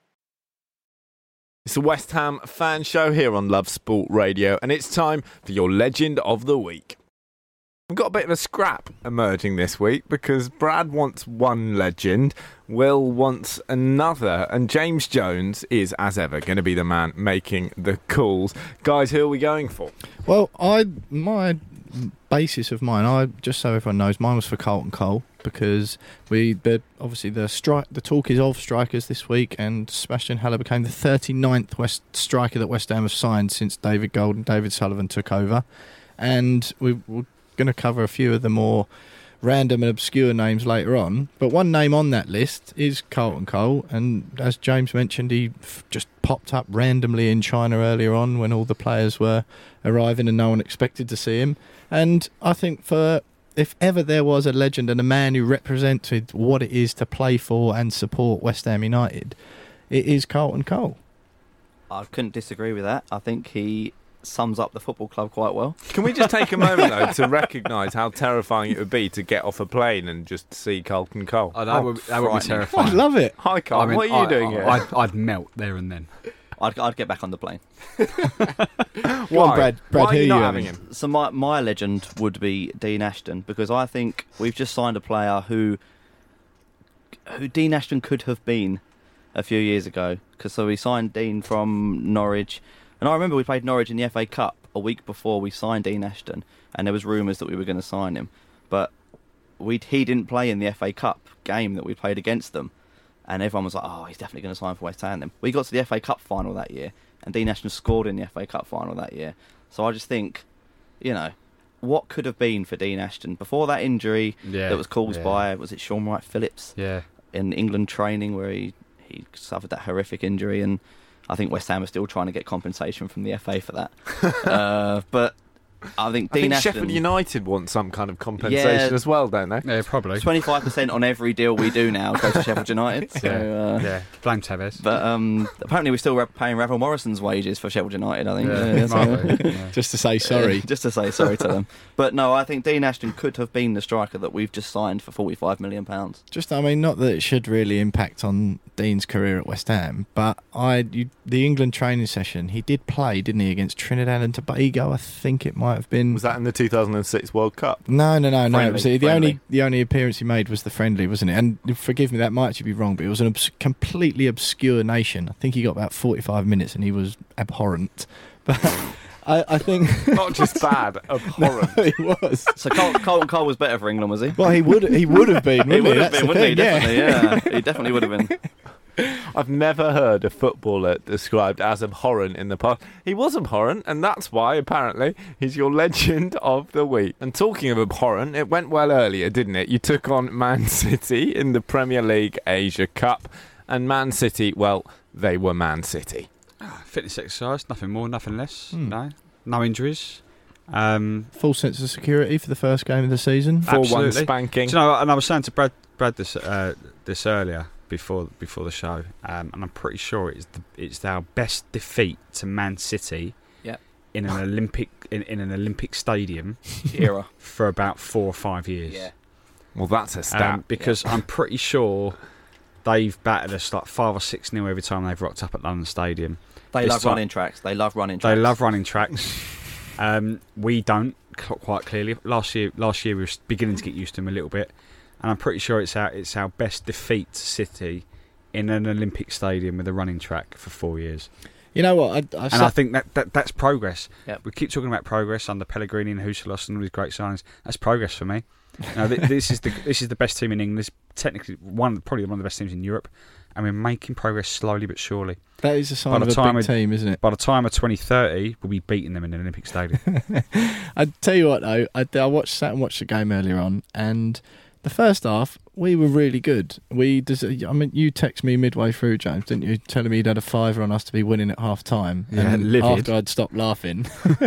It's the West Ham Fan Show here on Love Sport Radio, and it's time for your Legend of the Week. We've got a bit of a scrap emerging this week because Brad wants one legend, Will wants another, and James Jones is, as ever, going to be the man making the calls. Guys, who are we going for? Well, I my basis of mine, I just so everyone knows, mine was for Carlton Cole because we the, obviously the strike the talk is of strikers this week, and Sebastian Haller became the thirty-ninth West striker that West Ham have signed since David Gold and David Sullivan took over, and we, we're going to cover a few of the more random and obscure names later on. But one name on that list is Carlton Cole, and as James mentioned, he f- just popped up randomly in China earlier on when all the players were arriving and no one expected to see him. And I think for if ever there was a legend and a man who represented what it is to play for and support West Ham United, it is Carlton Cole. I couldn't disagree with that. I think he sums up the football club quite well. Can we just take a moment, though, to recognise how terrifying it would be to get off a plane and just see Carlton Cole? Oh, that, would, that would be frightening. terrifying. I love it. Hi, Carl. I mean, what are you I- doing I, here? I'd, I'd melt there and then. I'd, I'd get back on the plane. Go on, Brad. Brad, Why are who you are not you having having? him? So my my legend would be Dean Ashton, because I think we've just signed a player who who Dean Ashton could have been a few years ago. Because so we signed Dean from Norwich, and I remember we played Norwich in the F A Cup a week before we signed Dean Ashton, and there was rumours that we were going to sign him, but we he didn't play in the F A Cup game that we played against them, and everyone was like, oh, he's definitely going to sign for West Ham then. We got to the F A Cup final that year, and Dean Ashton scored in the F A Cup final that year. So I just think, you know, what could have been for Dean Ashton before that injury Yeah, that was caused yeah. by, was it Sean Wright Phillips Yeah. in England training, where he, he suffered that horrific injury, and I think West Ham are still trying to get compensation from the F A for that. uh, but I think I Dean think Ashton. Sheffield United want some kind of compensation Yeah. as well, don't they? Yeah, probably. twenty-five percent on every deal we do now goes to Sheffield United. So, uh, Yeah, blame Tevez. But um, apparently we're still ra- paying Ravel Morrison's wages for Sheffield United, I think. Yeah, Yeah, so- might be, yeah. Just to say sorry. Just to say sorry to them. But no, I think Dean Ashton could have been the striker that we've just signed for forty-five million pounds. Just, I mean, not that it should really impact on Dean's career at West Ham, but I, you, the England training session, he did play, didn't he, against Trinidad and Tobago? I think it might have been. Was that in the two thousand six World Cup? No, no, no, no. Friendly, It was the friendly. only the only appearance he made was the friendly, wasn't it? And forgive me, that might actually be wrong, but it was an obs- completely obscure nation. I think he got about forty-five minutes, and he was abhorrent. But I, I think Not just bad, abhorrent. he was. So Col- Colton Cole was better for England, was he? Well, he would he would have been. Wouldn't He would he? have That's been, the wouldn't he? thing, yeah. Definitely, yeah. He definitely would have been. I've never heard a footballer described as abhorrent in the past. He was abhorrent, and that's why, apparently, he's your legend of the week. And talking of abhorrent, it went well earlier, didn't it? You took on Man City in the Premier League Asia Cup, and Man City, well, they were Man City. Fitness exercise, nothing more, nothing less. Hmm. No, no injuries. Um, Full sense of security for the first game of the season. four one Absolutely. spanking. do you know, and I was saying to Brad, Brad this uh, this earlier before before the show, um, and I'm pretty sure it's the, it's our best defeat to Man City. Yep. In an Olympic in, in an Olympic stadium Era. for about four or five years. Yeah. Well, that's a stat. Um, because I'm pretty sure they've battered us like five or six nil every time they've rocked up at London Stadium. They This love time- running tracks. They love running tracks. They love running tracks. um, we don't cl- quite clearly. Last year, last year we were beginning to get used to them a little bit, and I'm pretty sure it's our it's our best defeat to City in an Olympic stadium with a running track for four years. You know what? I, I And said, I think that, that that's progress. Yep. We keep talking about progress under Pellegrini and Huselos and all these great signings. That's progress for me. You know, th- this is the this is the best team in England. This technically one probably one of the best teams in Europe, and we're making progress slowly but surely. that is a sign by of the a time big it- team, isn't it? By the time of twenty thirty, we'll be beating them in an Olympic stadium. I tell you what, though, I, I watched sat and watched the game earlier on, and the first half we were really good. We, des- I mean, you text me midway through, James, didn't you? Telling me you'd had a fiver on us to be winning at half time. Yeah, and livid. after I'd stopped laughing,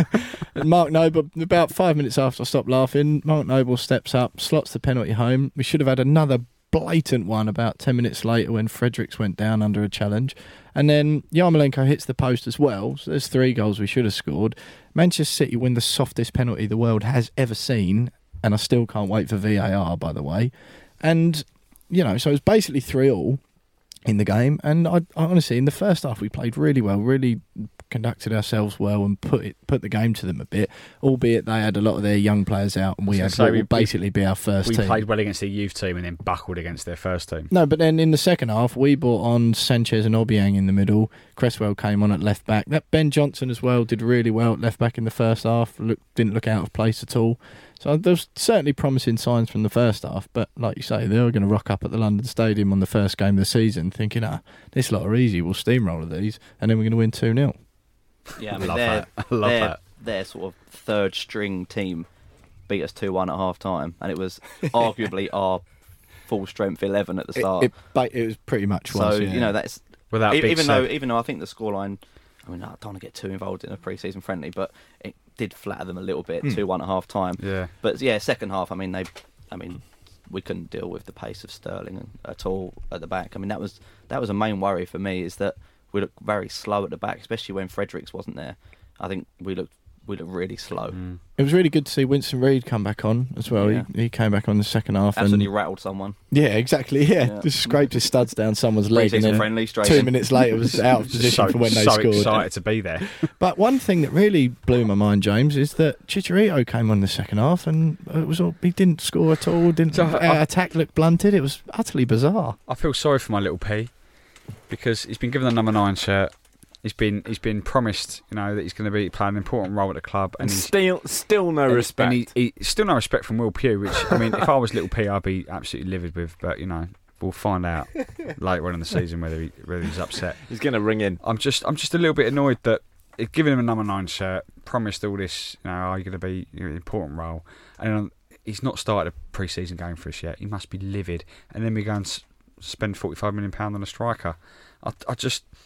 and Mark Noble, about five minutes after I stopped laughing, Mark Noble steps up, slots the penalty home. We should have had another blatant one about ten minutes later when Fredericks went down under a challenge. And then Yarmolenko hits the post as well. So there's three goals we should have scored. Manchester City win the softest penalty the world has ever seen. And I still can't wait for V A R, by the way. And, you know, so it was basically three all in the game. And I, I honestly, in the first half, we played really well, really conducted ourselves well and put it put the game to them a bit, albeit they had a lot of their young players out and we So had say what we- will basically be our first we team. played well against their youth team and then buckled against their first team. No, but then in the second half, we brought on Sanchez and Obiang in the middle. Cresswell came on at left back. That Ben Johnson as well did really well at left back in the first half. Look, didn't look out of place at all. So there's certainly promising signs from the first half. But like you say, they're going to rock up at the London Stadium on the first game of the season, thinking, "Ah, this lot are easy. We'll steamroller these, and then we're going to win two nil." Yeah, I mean, Love their, that. I love their, that. their sort of third string team beat us two one at half time, and it was arguably our full strength eleven at the start. It, it, ba- it was pretty much so was, yeah. you know that's Without e- Big even Seb. though even though I think the scoreline. I mean, I don't want to get too involved in a pre-season friendly, but it did flatter them a little bit, two one at half time. Yeah. But yeah, second half. I mean, they, I mean, we couldn't deal with the pace of Sterling at all at the back. I mean, that was that was a main worry for me, is that we looked very slow at the back, especially when Fredericks wasn't there. I think we looked we looked really slow. Mm. It was really good to see Winston Reid come back on as well. Yeah. He, he came back on the second half. Absolutely and rattled someone. Yeah, exactly. Yeah, Yeah. just scraped his studs down someone's leg, and Pre-season then friendly straight two in. minutes later was out of position so, for when they so scored. excited to be there. But one thing that really blew my mind, James, is that Chicharito came on in the second half, and it was all, he didn't score at all. Didn't So, our I- attack looked blunted? It was utterly bizarre. I feel sorry for my little P because he's been given the number nine shirt. He's been he's been promised, you know, that he's going to be playing an important role at the club, and And he's still, still no and- respect. And he, he still no respect from Will Pugh. Which I mean, if I was little P, I'd be absolutely livid with. But you know, we'll find out later on in the season whether he, whether he's upset. He's going to ring in. I'm just I'm just a little bit annoyed that it, giving him a number nine shirt, promised all this, you know, are you going to be you know, an important role, and um, he's not started a pre-season game for us yet. He must be livid, and then we go and s- spend forty-five million pound on a striker. I, I just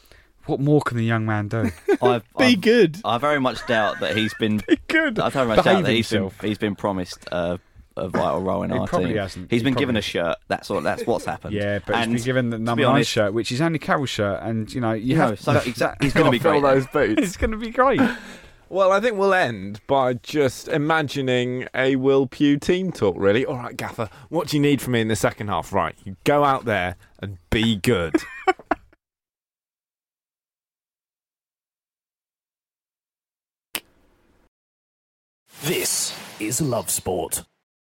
what more can the young man do? I've, Be I've, good. I very much doubt that he's been. Good. I very much doubt Behave that he's been, himself. he's been promised uh, a vital role in He our probably team. hasn't. He's He been probably given a hasn't. shirt. That's all. That's what's happened. Yeah, but and he's been given the to number be nine honest- shirt, which is Andy Carroll's shirt, and you know you You know, have so that- exact- he's going to be Fill great. those boots. It's going to be great. Well, I think we'll end by just imagining a Will Pugh team talk, really. All right, Gaffer, what do you need from me in the second half? Right, you go out there and be good. This is Love Sport.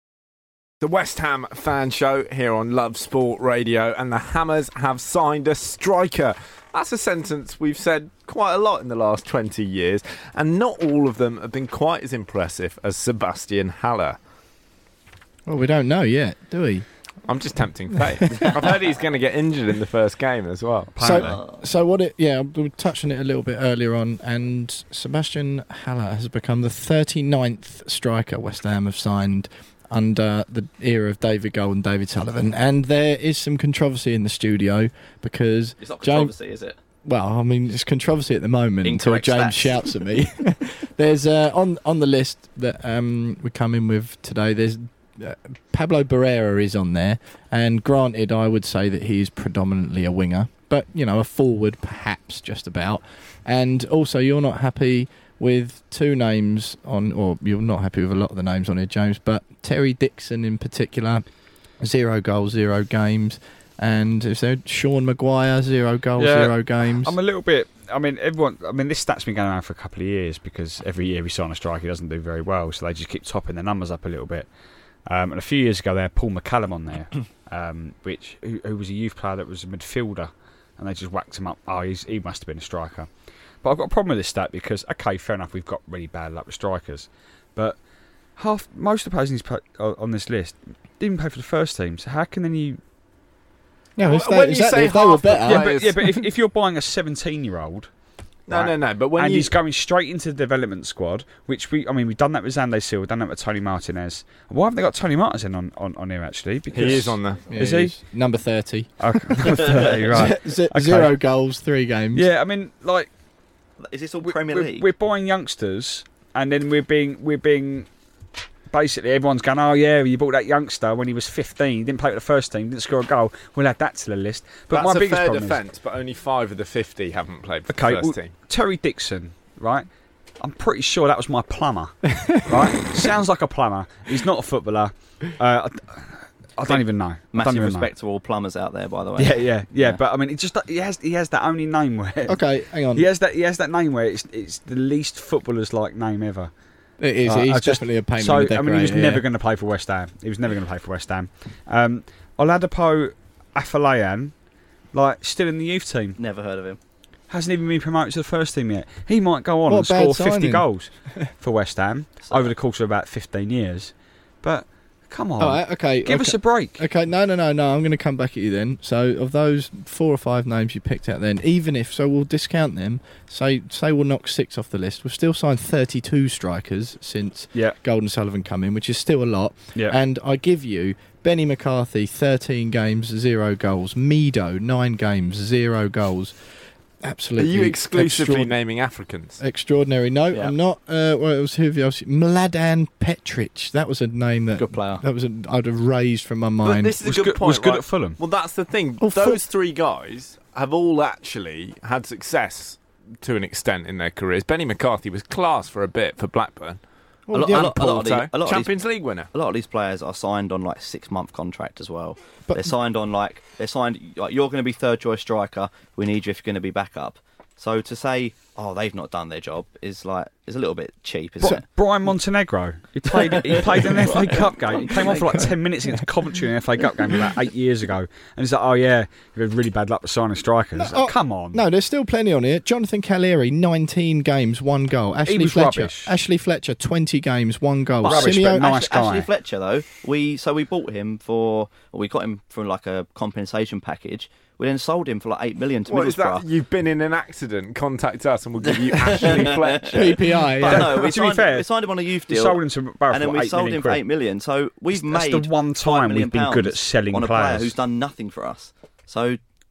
The West Ham fan show here on Love Sport Radio, and the Hammers have signed a striker. That's a sentence we've said quite a lot in the last twenty years, and not all of them have been quite as impressive as Sebastian Haller. Well, we don't know yet, do we? I'm just tempting fate. I've heard he's going to get injured in the first game as well. So, so what it? Yeah, we touched on it a little bit earlier on, and Sebastian Haller has become the thirty-ninth striker West Ham have signed under the era of David Gold and David Sullivan, and there is some controversy in the studio because It's not James- controversy, is it? Well, I mean, it's controversy at the moment Incorrect until James stats. shouts at me. There's uh, on on the list that um, we come in with today. There's uh, Pablo Barrera is on there, and granted, I would say that he is predominantly a winger, but you know, a forward perhaps just about. And also, you're not happy with two names on, or you're not happy with a lot of the names on here, James. But Terry Dixon in particular, zero goals, zero games. And is there Sean Maguire, zero goals, Yeah, zero games? I'm a little bit. I mean, everyone. I mean, this stat's been going around for a couple of years because every year we sign a striker, he doesn't do very well, so they just keep topping the numbers up a little bit. Um, and a few years ago, they had Paul McCallum on there, um, which who, who was a youth player that was a midfielder, and they just whacked him up. Oh, he's, he must have been a striker. But I've got a problem with this stat because, okay, fair enough, we've got really bad luck with strikers, but half most of the players in this, on this list didn't play for the first team. So how can then you? No, if Well, they, when you exactly, say if they were half the better. Yeah, players- but, yeah, but if, if you're buying a seventeen-year-old. No, right, no, no. But when and you he's going straight into the development squad, which we, I mean, we've done that with Xande Silva, done that with Tony Martinez. Why haven't they got Tony Martinez on, on, on here actually? Because he is on there. Yeah, Is he? he's number thirty. Okay, thirty, right? Z- Okay. Zero goals, three games. Yeah, I mean, like Is this all we- Premier we're, League? we're buying youngsters, and then we're being we're being basically everyone's going, oh yeah, you bought that youngster when he was fifteen, he didn't play for the first team, didn't score a goal. We'll add that to the list. But That's my a biggest fair problem is defence, but only five of the fifty haven't played for Okay, the first well, team. Terry Dixon, right? I'm pretty sure that was my plumber, right? Sounds like a plumber. He's not a footballer. Uh, I, I don't even know. I don't Massive even respect to all plumbers out there, by the way. know. Yeah, yeah, yeah, Yeah. But I mean, it just he has he has that only name where Okay, hang on. he has that he has that name where it's it's the least footballers like name ever. It is. Uh, He's I just- definitely a pain So in the I mean, he was decorator, never yeah. going to play for West Ham. He was never going to play for West Ham. Um, Oladapo Afolayan, like still in the youth team, Never heard of him. hasn't even been promoted to the first team yet. He might go on What and a bad score fifty signing. goals for West Ham So- over the course of about fifteen years. But come on, All right, okay. give okay. us a break. Okay, no, no, no, no. I'm going to come back at you then. So, of those four or five names you picked out, then even if so, we'll discount them. Say, say we'll knock six off the list. We've still signed thirty-two strikers since Yeah, Golden Sullivan come in, which is still a lot. yeah. And I give you Benny McCarthy, thirteen games, zero goals. Mido, nine games, zero goals. Are Absolutely. you exclusively extraor- naming Africans? extraordinary? No, Yeah. I'm not. Uh, well, it was who else? Mladen Petric. That was a name that Good player. that was a, I'd have raised from my But mind. this is was a good, good, point. was good right? at Fulham. Well, that's the thing. Oh, Ful- Those three guys have all actually had success to an extent in their careers. Benny McCarthy was class for a bit for Blackburn. Well, a lot- yeah, a lot- a lot of Porto, these- a lot of these- Champions League winner. A lot of these players are signed on like six month contract as well. But- they're signed on like they're signed like you're going to be third choice striker. We need you if you're going to be backup. So to say, oh, they've not done their job is like is a little bit cheap, isn't Bri- it? Brian Montenegro. He played. He played in an F A Cup game. He came on for like ten minutes against Coventry in an F A Cup game about eight years ago. And he's like, "Oh yeah, you had really bad luck with signing strikers." No, Like, oh, come on. No, there's still plenty on here. Jonathan Calleri, nineteen games, one goal. Ashley was Fletcher, rubbish. Ashley Fletcher, twenty games, one goal. Rubbish, Simeo- but nice Ashley, guy. Ashley Fletcher though, we so we bought him for well, we got him from like a compensation package. We then sold him for like eight million to What is Middlesbrough. that? You've been in an accident. Contact us and we'll give you Ashley Fletcher. P P I. But Yeah. no, we To be signed, fair, we signed him on a youth We deal. sold him to Barrow and then for we eight sold million him for quid. eight million. So we've That's made the one five time million we've been good at pounds selling on a player players. who's done nothing for us. So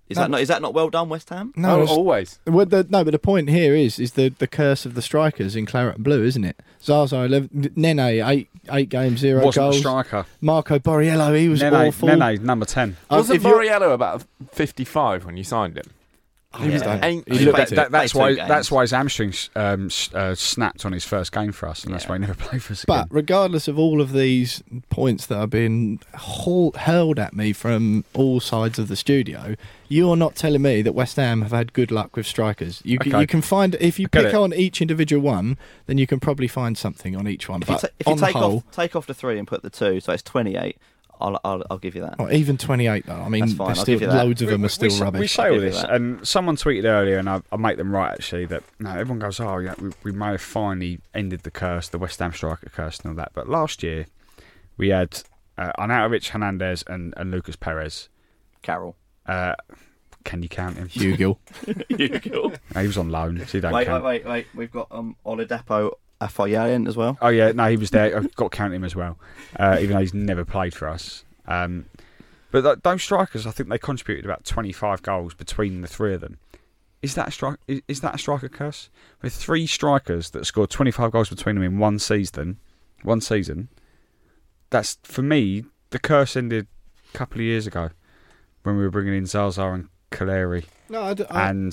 Is No. that not is that not well done, West Ham? No, Oh, it's- always. well, the, no, but the point here is is the, the curse of the strikers in claret and blue, isn't it? Zaza, eleven, Nene, eight eight games, zero Wasn't goals. a striker. Marco Borriello, he was Nene, awful. Nene, number ten. Uh, Wasn't if you're- Borriello about fifty-five when you signed him? He was Yeah. that- Ain't- he He looked played- it. That, that's Played two why. games. That's why his hamstring um, s- uh, snapped on his first game for us, and that's Yeah. why he never played for us But again. regardless of all of these points that are being haul- hurled at me from all sides of the studio, you're not telling me that West Ham have had good luck with strikers. You can, Okay. you can find, if you I get pick it. on each individual one, then you can probably find something on each one. If you, But ta- if you on the take whole, off take off the three and put the two, so it's twenty-eight. I'll I'll, I'll give you that. or even twenty-eight though. I mean, That's fine, there's I'll still give you that. loads of them We- are still we, s- rubbish. We say I'll all give you this, that. and someone tweeted earlier, and I, I make them right actually. That no, everyone goes, "Oh, yeah, we, we may have finally ended the curse, the West Ham striker curse, and all that." But last year, we had uh, Arnautovic, Hernandez, and, and Lucas Perez. Carroll. Uh, can you count him? Hugill. Wait, No, he was on loan, so you don't wait, count. wait, wait. We've got um, Oladapo Afoyayan as well. Oh yeah, no, he was there. I've got to count him as well, uh, even though he's never played for us. Um, but th- those strikers, I think they contributed about twenty-five goals between the three of them. Is that a strike? Is, is that a striker curse? With three strikers that scored twenty-five goals between them in one season, one season. That's for me. The curse ended a couple of years ago when we were bringing in Zaza and Kaleri No, I, d- I- and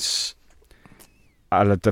Aladapo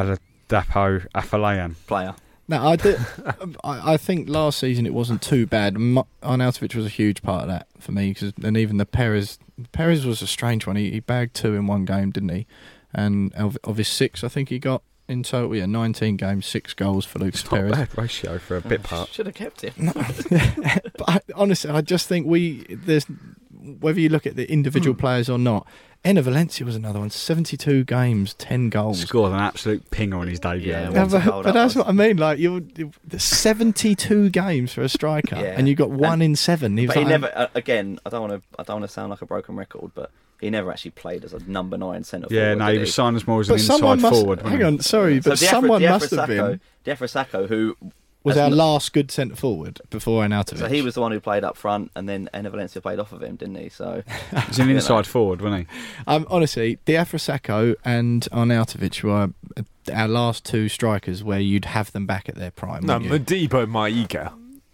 Afolayan. Player. no, I, did, I, I think last season it wasn't too bad. M- Arnautovic was a huge part of that for me, cause, and even the Perez. Perez was a strange one. He, he bagged two in one game, didn't he? And of, of his six, I think he got in total, yeah, nineteen games, six goals for Lucas It's not a Perez. bad ratio for a bit part. Should have kept him. But I, honestly, I just think we there's whether you look at the individual players or not. Enner Valencia was another one. seventy-two games, ten goals. Scored an absolute pinger on his debut. Yeah, Yeah, Once a but, goal, but that that's was. what I mean. Like you're, you're seventy-two games for a striker, Yeah. and you got one And- in seven. He was But he like, never. Uh, again, I don't want to. I don't want to sound like a broken record, but he never actually played as a number nine centre forward. Yeah, no, did he was signed as more as an But someone inside must. forward. Hang wasn't he? on, sorry, but So Diafra- someone Diafra must have Sacco- been. Diafra Sacco, who Was as our n- last good centre forward before Arnautovic. So he was the one who played up front, and then Enner Valencia played off of him, didn't he? So He's an you know. inside forward, wasn't he? Um, honestly, Diafra Sacco and Arnautovic were uh, our last two strikers where you'd have them back at their prime. No, wouldn't you? Modibo Maiga.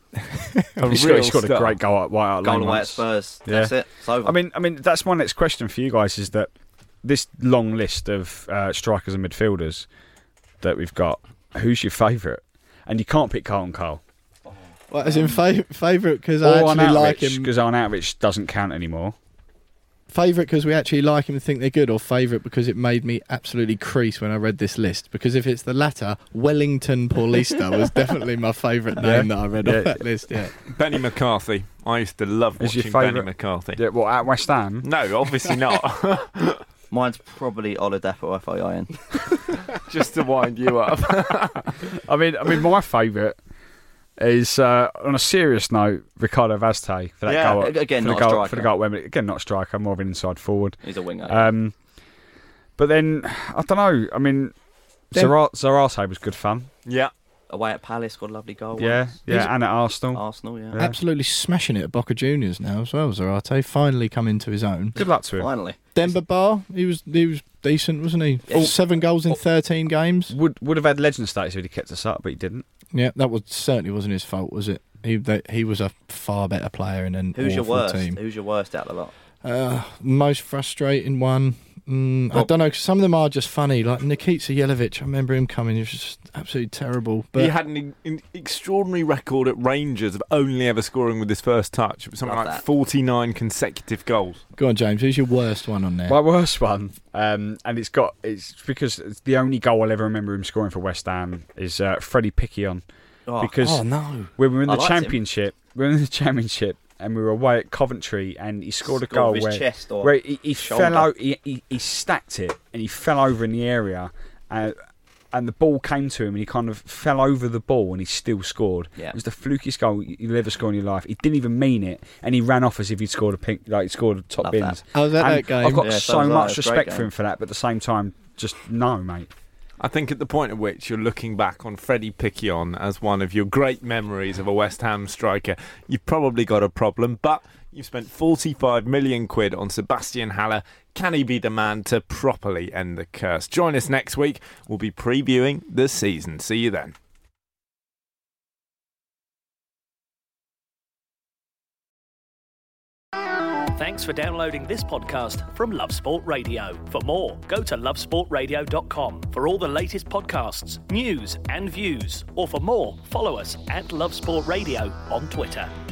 a He scored, real he scored a star. great goal at White Hart goal Lane away at once. Spurs. Yeah. That's it. It's over. I mean, I mean, that's my next question for you guys: is that this long list of uh, strikers and midfielders that we've got, who's your favourite? And you can't pick Carlton Cole Well, as in fav- favourite because or I actually like him. because Arnautovic doesn't count anymore. Favourite because we actually like him and think they're good, or favourite because it made me absolutely crease when I read this list. Because if it's the latter, Wellington Paulista was definitely my favourite name that I read Yeah. off that list. Yeah, Benny McCarthy. I used to love Is your watching Benny favourite? McCarthy. Yeah, well, at West Ham, No, obviously not. Mine's probably Oladapo Afoyayan. Just to wind you up. I mean, I mean, my favourite is uh, on a serious note, Ricardo Vazte for that Yeah. goal. at- Again, for not the a goal, striker. for the goal at Wembley. Again, not a striker, more of an inside forward. He's a winger. Um, but then I don't know. I mean, Then- Zara- Zarate was good fun. Yeah. Away at Palace, got a lovely goal. Yeah, once. yeah, He's- and at Arsenal. Arsenal, yeah. Yeah. absolutely smashing it at Boca Juniors now as well. Zarate finally come into his own. Good luck to him. Finally. Demba Ba, he was he was decent, wasn't he? Yeah. Seven goals in thirteen games. Would would have had legend status if he kept us up, but he didn't. Yeah, that was certainly wasn't his fault, was it? He they, he was a far better player in an Who's your awful worst? team. Who's your worst out of the lot? Uh, most frustrating one. Mm, I Well- don't know. 'Cause some of them are just funny. Like Nikita Jelavic, I remember him coming. He was just absolutely terrible. But he had an, an extraordinary record at Rangers of only ever scoring with his first touch. It was something Love like that. forty-nine consecutive goals. go on, James. Who's your worst one on there? My worst one, um, and it's got it's because it's the only goal I'll ever remember him scoring for West Ham is uh, Freddie Picquion. Oh, Because oh no! when we were in I the liked him. championship, we were in the championship, and we were away at Coventry, and he scored a Scored goal with where his chest or where he, he shoulder. fell out, he, he, he stacked it, and he fell over in the area, uh, and the ball came to him, and he kind of fell over the ball, and he still scored. Yeah. It was the flukiest goal you'll ever score in your life. He didn't even mean it, and he ran off as if he'd scored a pink, like he scored a top Love bins. that. I was at And that game. I've got Yeah, so so was I. much It was a great respect for game. him for that, but at the same time, just no, mate. I think at the point at which you're looking back on Freddie Picquion as one of your great memories of a West Ham striker, you've probably got a problem. But you've spent forty-five million quid on Sebastian Haller. Can he be the man to properly end the curse? Join us next week. We'll be previewing the season. See you then. Thanks for downloading this podcast from Love Sport Radio. For more, go to love sport radio dot com for all the latest podcasts, news and views. Or for more, follow us at Love Sport Radio on Twitter.